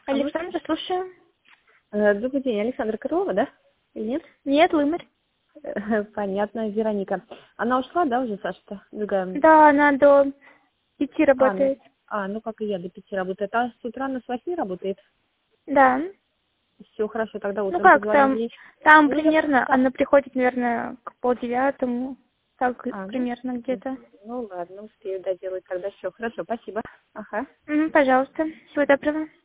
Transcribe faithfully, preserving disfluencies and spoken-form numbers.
Алло. Александра, слушаю. Э, Добрый день, Александра Крылова, да? Или нет? Нет, Лымарь. Э, Понятно, Вероника. Она ушла, да, уже, Саша-то? Другая. Да, она до пяти А, ну, работает. а, ну как и я, до пяти работает. А с утра она с восьми работает? Да. Все хорошо, тогда Ну утром как позвоним там? ей. Там Ну, я примерно, просто... она приходит, наверное, к полдевятому. Так А, ну, примерно где-то. ну ладно, успею доделать тогда все. Хорошо, спасибо. Ага. Мгм, пожалуйста. Всего доброго.